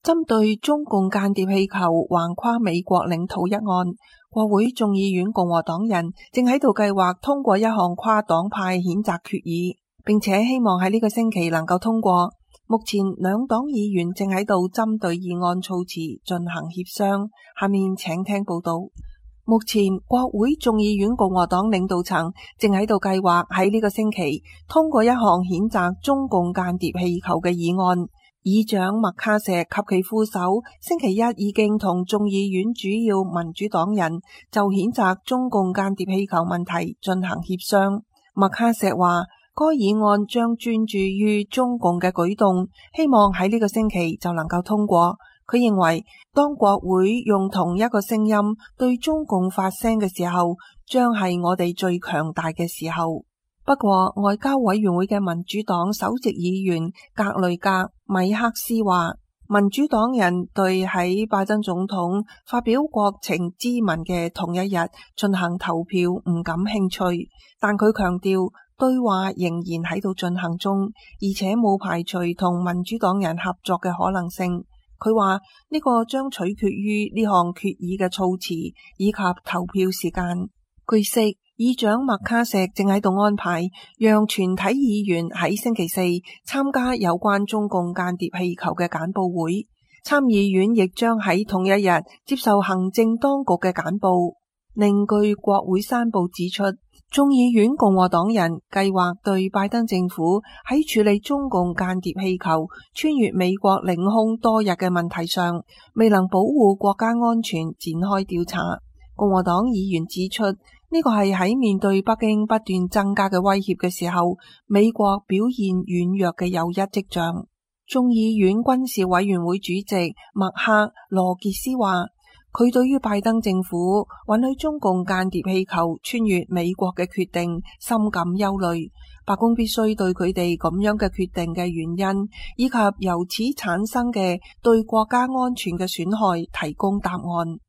針對中共間諜氣球橫跨美國領土一案，國會眾議院共和黨人正喺度計劃通過一項跨黨派譴責決議，並且希望喺呢個星期能夠通過。目前兩黨議員正喺度針對議案措辭進行協商。下面請聽報道。目前國會眾議院共和黨領導層正喺度計劃喺呢個星期通過一項譴責中共間諜氣球嘅議案。議長麥卡錫及其副手星期一已經同眾議院主要民主黨人就譴責中共間諜氣球問題進行協商。麥卡錫話，該議案將專注於中共嘅舉動，希望喺呢個星期就能夠通過。佢認為，當國會用同一個聲音對中共發聲嘅時候，將係我哋最強大嘅時候。不過，外交委員會嘅民主黨首席議員格雷格米克斯話，民主黨人對喺拜登總統發表國情咨文嘅同一日進行投票唔感興趣，但佢強調對話仍然喺度進行中，而且冇排除同民主黨人合作嘅可能性。佢話呢個將取決於呢項決議嘅措辭以及投票時間。據悉，議長麥卡錫正喺度安排讓全體議員喺星期四參加有關中共間諜氣球嘅簡報會，參議院亦將喺同一日接受行政當局嘅簡報。另據國會山報指出，眾議院共和黨人計劃對拜登政府喺處理中共間諜氣球穿越美國領空多日嘅問題上未能保護國家安全展開調查。共和黨議員指出，呢個係喺面對北京不斷增加嘅威脅嘅時候，美國表現軟弱嘅又一跡象。眾議院軍事委員會主席麥克羅傑斯話，佢對於拜登政府允許中共間諜氣球穿越美國嘅決定深感憂慮，白宮必須對佢哋咁樣嘅決定嘅原因以及由此產生嘅對國家安全嘅損害提供答案。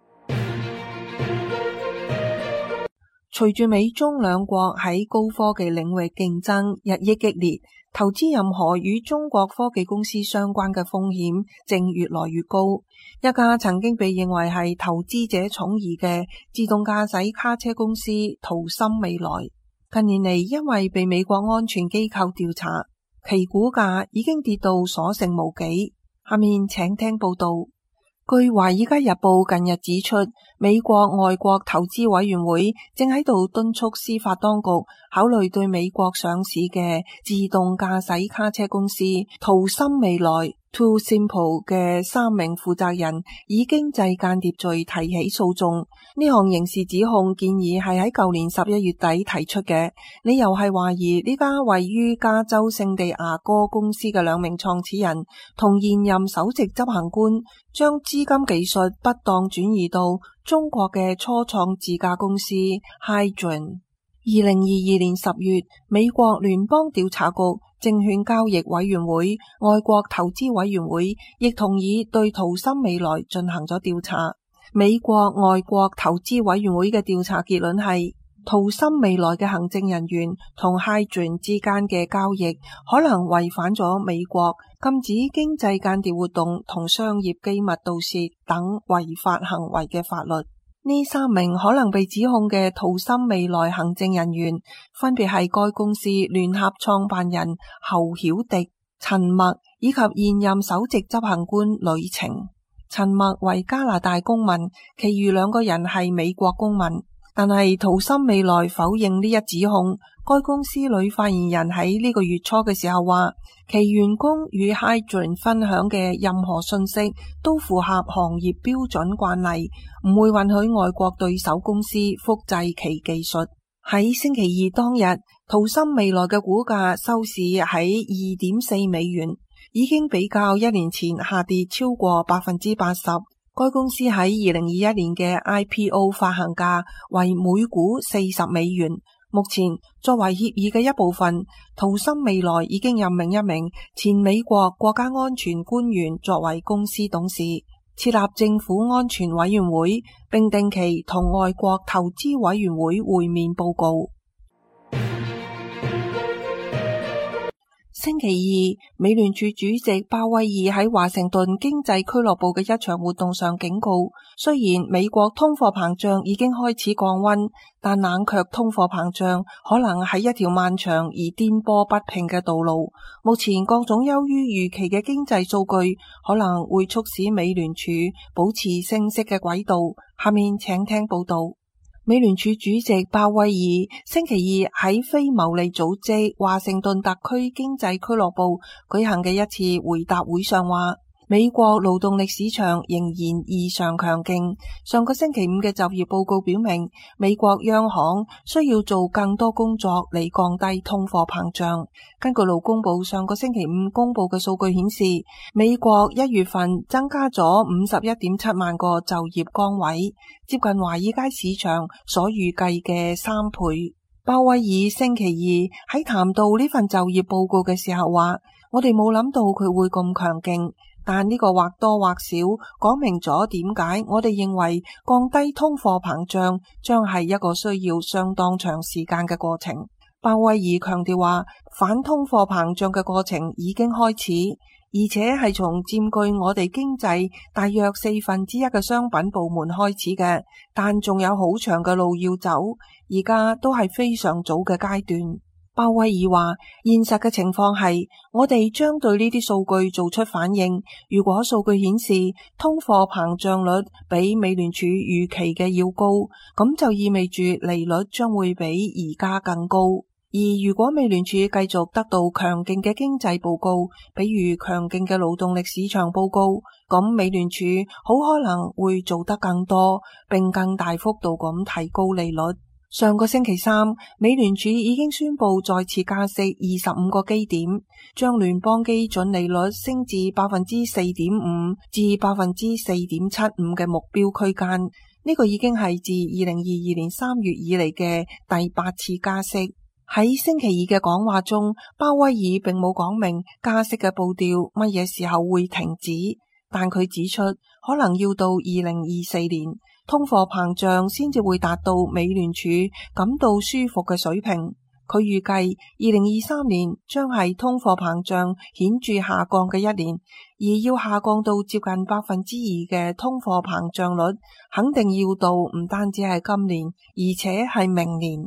隨住美中兩國喺高科技領域競爭日益激烈，投資任何與中國科技公司相關嘅風險正越來越高。一家曾經被認為係投資者寵兒嘅自動駕駛卡車公司圖森未來，近年嚟因為被美國安全機構調查，其股價已經跌到所剩無幾。下面請聽報道。據華爾街日報近日指出，美國外國投資委員會正喺度敦促司法當局考慮對美國上市嘅自動駕駛卡車公司圖森未來 Too Simple 嘅3名負責人以經濟間諜罪提起訴訟。呢項刑事指控建議係喺舊年11月底提出嘅，理由係懷疑呢家位於加州聖地牙哥公司嘅2名創始人同現任首席執行官將資金技術不當轉移到中國嘅初創自駕公司 Hydrogen。2022年10月，美國聯邦調查局、證券交易委員會、外國投資委員會亦同意對圖森未來進行咗調查。美國外國投資委員會嘅調查結論係，圖森未來嘅行政人員同 Hydrogen 之間嘅交易可能違反咗美國禁止經濟間諜活動同商業機密盜竊等違法行為嘅法律。呢3名可能被指控嘅圖森未來行政人員分別係該公司聯合創辦人侯曉迪、陳默以及現任首席執行官呂晴。陳默為加拿大公民，其餘2個人係美國公民。但係圖森未來否認呢一指控。該公司女發言人喺呢個月初嘅時候話，其員工與 Hydrogen 分享嘅任何信息都符合行業標準慣例，唔會允許外國對手公司複製其技術。喺星期二當日，圖森未來嘅股價收市喺2.4美元，已經比較1年前下跌超過 80%。該公司喺2021年嘅 IPO 發行價為每股40美元。目前作為協議嘅一部分，圖森未來已經任命一名前美國國家安全官員作為公司董事，設立政府安全委員會，並定期同外國投資委員會會面報告。 星期二，美聯儲主席鮑威爾喺華盛頓經濟俱樂部嘅一場活動上警告，雖然美國通貨膨脹已經開始降溫，但冷卻通貨膨脹可能係一條漫長而顛簸不平嘅道路。目前各種優於預期嘅經濟數據可能會促使美聯儲保持升息嘅軌道。下面請聽報道。美聯儲主席鮑威爾星期二喺非牟利組織華盛頓特區經濟俱樂部舉行嘅一次回答會上話，美國勞動力市場仍然異常強勁。上個星期五嘅就業報告表明，美國央行需要做更多工作嚟降低通貨膨脹。根據勞工部上個星期五公布嘅數據顯示，美國1月份增加咗51.7萬個就業崗位，接近華爾街市場所預計嘅3倍。鮑威爾星期二喺談到呢份就業報告嘅時候話，我哋冇諗到佢會咁強勁。但呢個或多或少講明咗點解我哋認為降低通貨膨脹將係一個需要相當長時間嘅過程。鮑威爾強調話，反通貨膨脹嘅過程已經開始，而且係從佔據我哋經濟大約1/4嘅商品部門開始嘅，但仲有好長嘅路要走，而家都係非常早嘅階段。鮑威爾話，現實嘅情況係，我哋將對呢啲數據做出反應。如果數據顯示通貨膨脹率比美聯儲預期嘅要高，咁就意味住利率將會比而家更高。而如果美聯儲繼續得到強勁嘅經濟報告，比如強勁嘅勞動力市場報告，咁美聯儲好可能會做得更多，並更大幅度咁提高利率。上個星期三，美聯儲已經宣布再次加息25個基點，將聯邦基準利率升至 4.5% 至 4.75% 嘅目標區間。呢個已經係自2022年3月以嚟嘅第8次加息。喺星期二嘅講話中，鮑威爾並冇講明加息嘅步調乜嘢時候會停止，但佢指出可能要到2024年。通貨膨脹先至會達到美聯儲感到舒服嘅水平。佢預計2023年將係通貨膨脹顯著下降嘅一年，而要下降到接近2%嘅通貨膨脹率，肯定要到唔單止係今年，而且係明年。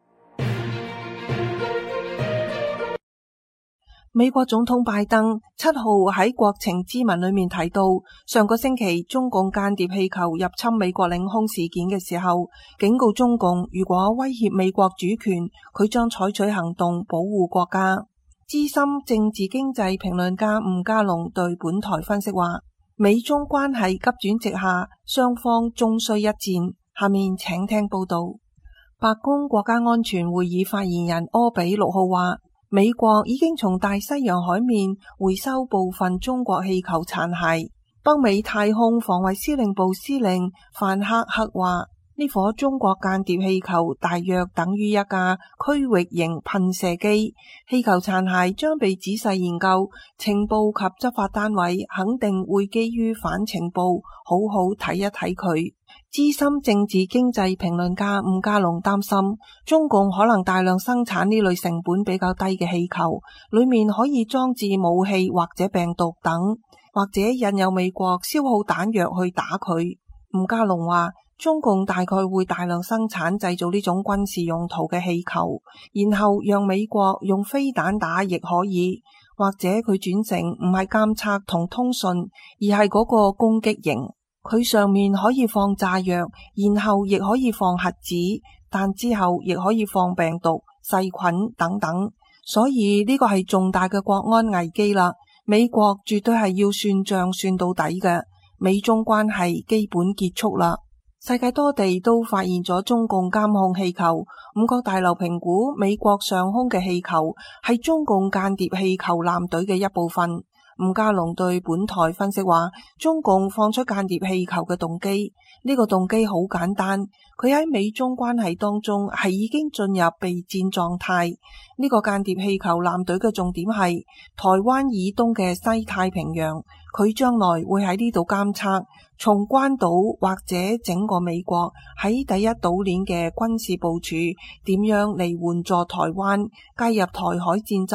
美國總統拜登7號喺國情咨文裏面提到，上個星期中共間諜氣球入侵美國領空事件嘅時候，警告中共如果威脅美國主權，佢將採取行動保護國家。資深政治經濟評論家吳家龍對本台分析話，美中關係急轉直下，雙方終須一戰。下面請聽報道。白宮國家安全會議發言人柯比6號話，美國已經從大西洋海面回收部分中國氣球殘骸。北美太空防衛司令部司令范克克話，呢顆中國間諜氣球大約等於一架區域型噴射機。氣球殘骸將被仔細研究，情報及執法單位肯定會基於反情報好好睇一睇佢。資深政治經濟評論家吳家龍擔心，中共可能大量生產呢類成本比較低嘅氣球，裏面可以裝置武器或者病毒等，或者引誘美國消耗彈藥去打佢。吳家龍話，中共大概會大量生產製造呢種軍事用途嘅氣球，然後讓美國用飛彈打亦可以，或者佢轉成唔係監測同通訊，而係嗰個攻擊型。佢上面可以放炸藥，然後亦可以放核子，但之後亦可以放病毒、細菌等等。所以呢個係重大嘅國安危機啦。美國絕對係要算賬算到底嘅，美中關係基本結束啦。世界多地都發現咗中共監控氣球，五角大樓評估美國上空嘅氣球係中共間諜氣球艦隊嘅一部分。吳家龍對本台分析話，中共放出間諜氣球嘅動機，呢個動機好簡單，佢喺美中關係當中係已經進入備戰狀態。呢個間諜氣球艦隊嘅重點係台灣以東嘅西太平洋，佢將來會喺呢度監測從關島或者整個美國喺第一島鏈嘅軍事部署點樣嚟援助台灣介入台海戰爭，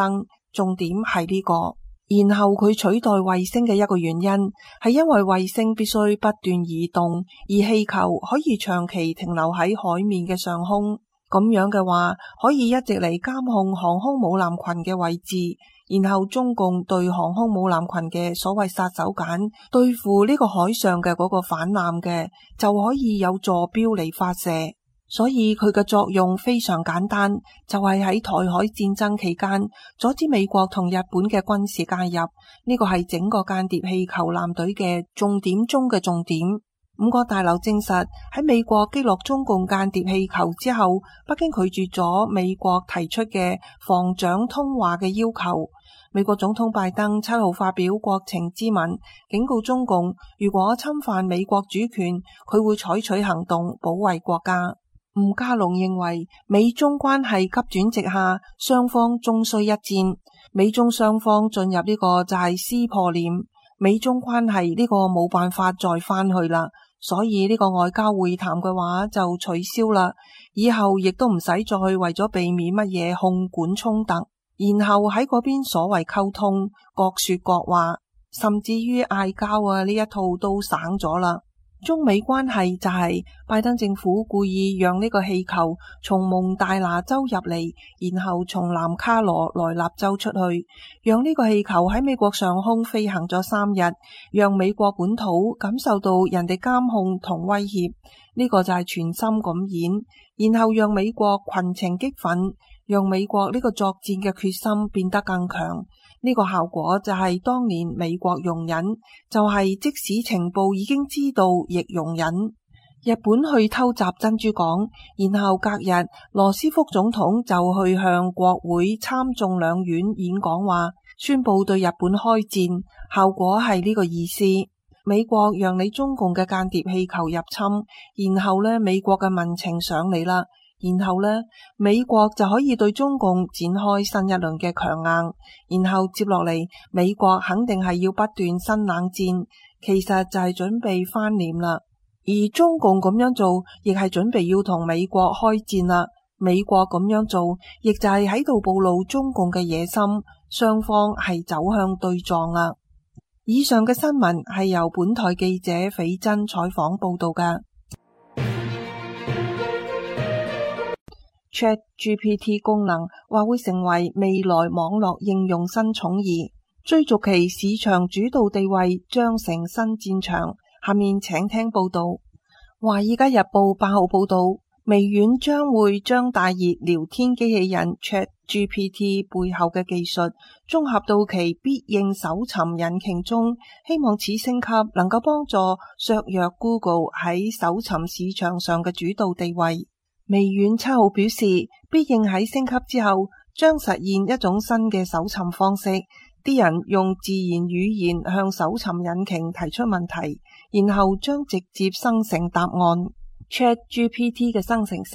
重點係呢個。然後佢取代衛星嘅一個原因係因為衛星必須不斷移動，而氣球可以長期停留喺海面嘅上空。咁樣嘅話，可以一直嚟監控航空母艦群嘅位置，然後中共對航空母艦群嘅所謂殺手鐧，對付呢個海上嘅嗰個反艦嘅，就可以有坐標嚟發射。所以佢嘅作用非常簡單，就係喺台海戰爭期間阻止美國同日本嘅軍事介入。呢個係整個間諜氣球艦隊嘅重點中嘅重點。五角大樓證實，喺美國擊落中共間諜氣球之後，北京拒絕咗美國提出嘅防長通話嘅要求。美國總統拜登7號發表國情咨文，警告中共，如果侵犯美國主權，佢會採取行動保衛國家。吳家龍認為，美中關係急轉直下，雙方終須一戰。美中雙方進入呢個就係撕破臉，美中關係呢個冇辦法再翻去啦。所以呢個外交會談嘅話就取消啦，以後亦都唔使再為咗避免乜嘢控管衝突，然後喺嗰邊所謂溝通，各說各話，甚至於嗌交啊呢一套都省咗啦。中美關係就係拜登政府故意讓呢個氣球從蒙大拿州入嚟，然後從南卡羅來納州出去，讓呢個氣球喺美國上空飛行咗3日，讓美國本土感受到人哋監控同威脅，呢個就係全心咁演，然後讓美國群情激憤，讓美國呢個作戰嘅決心變得更強。呢個效果就係當年美國容忍，就係即使情報已經知道亦容忍。日本去偷襲珍珠港，然後隔日羅斯福總統就去向國會參眾兩院演講話，宣布對日本開戰，效果係呢個意思。美國讓你中共嘅間諜氣球入侵，然後呢，美國嘅民情上嚟啦。然後呢，美國就可以對中共展開新一輪嘅強硬，然後接落嚟，美國肯定係要不斷新冷戰，其實就係準備翻臉啦。而中共咁樣做，亦係準備要同美國開戰啦。美國咁樣做，亦就係喺度暴露中共嘅野心，雙方係走向對撞啦。以上嘅新聞係由本台記者斐真採訪報道㗎。ChatGPT 功能或會成為未來網絡應用新寵兒，追逐其市場主導地位將成新戰場。下面請聽報道。華爾街日報8號報道，微軟將會將大熱聊天機器人 ChatGPT 背後嘅技術綜合到其必應搜尋引擎中，希望此升級能夠幫助削弱 Google 喺搜尋市場上嘅主導地位。微軟7號表示，必應喺升級之後將實現一種新嘅搜尋方式，啲人用自然語言向搜尋引擎提出問題，然後將直接生成答案。ChatGPT 嘅生成式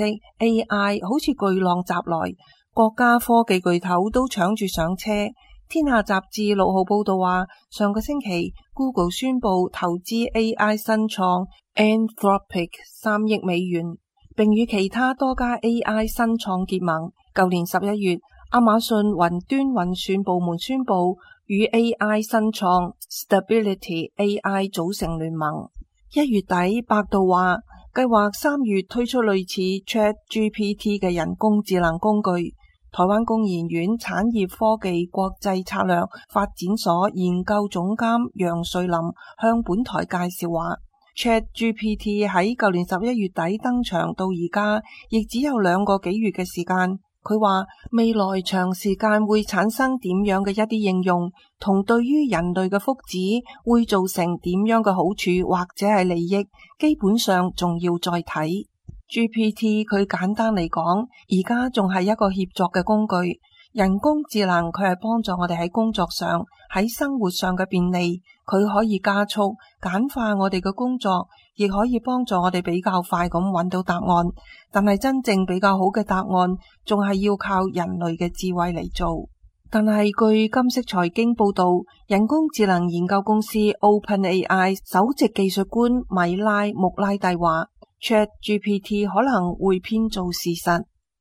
AI 好似巨浪襲來，國家科技巨頭都搶住上車。天下雜誌6號報道話，上個星期 Google 宣布投資 AI 新創 Anthropic 3億美元，並與其他多家 AI 新創結盟。舊年11月，亞馬遜雲端運算部門宣布與 AI 新創 Stability AI 組成聯盟。1月底，百度話計劃3月推出類似 ChatGPT 嘅人工智能工具。台灣工研院產業科技國際策略發展所研究總監楊瑞林向本台介紹話，ChatGPT 喺舊年11月底登場到而家，亦只有2個幾月嘅時間。佢話未來長時間會產生點樣嘅一啲應用，同對於人類嘅福祉會造成點樣嘅好處或者係利益，基本上仲要再睇。GPT 佢簡單嚟講，而家仲係一個協作嘅工具。人工智能佢係幫助我哋喺工作上、喺生活上嘅便利，佢可以加速簡化我哋嘅工作，亦可以幫助我哋比較快咁揾到答案。但係真正比較好嘅答案，仲係要靠人類嘅智慧嚟做。但係據金色財經報道，人工智能研究公司 OpenAI 首席技術官米拉穆拉蒂話，ChatGPT 可能會編造事實。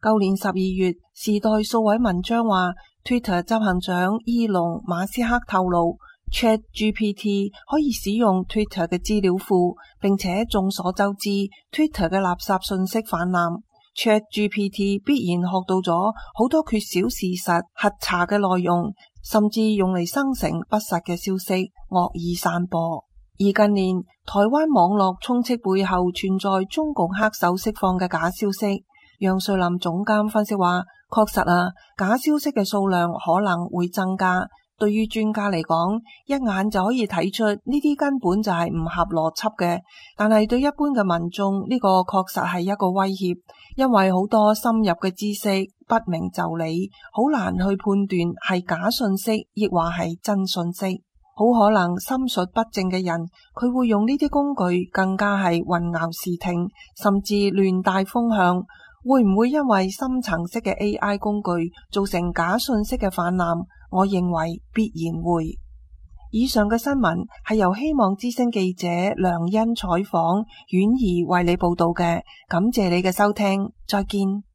舊年12月，時代數位文章話 Twitter 執行長伊隆馬斯克透露， ChatGPT 可以使用 Twitter 嘅資料庫，並且眾所周知 Twitter 嘅垃圾信息氾濫。ChatGPT 必然學到咗好多缺少事實核查嘅內容，甚至用嚟生成不實嘅消息，惡意散播。而近年台灣網絡充斥背後存在中共黑手釋放嘅假消息，楊瑞林總監分析話，確實啊，假消息嘅數量可能會增加。對於專家嚟講，一眼就可以睇出呢啲根本就係唔合邏輯嘅，但係對一般嘅民眾呢個確實係一個威脅，因為好多深入嘅知識不明就里，好難去判斷係假信息亦或係真信息。好可能心術不正嘅人，佢會用呢啲工具更加係混淆視聽，甚至亂帶風向。會唔會因為深層式嘅 AI 工具造成假信息嘅氾濫？我認為必然會。以上嘅新聞係由希望之聲記者梁欣採訪婉兒為你報道嘅，感謝你嘅收聽，再見。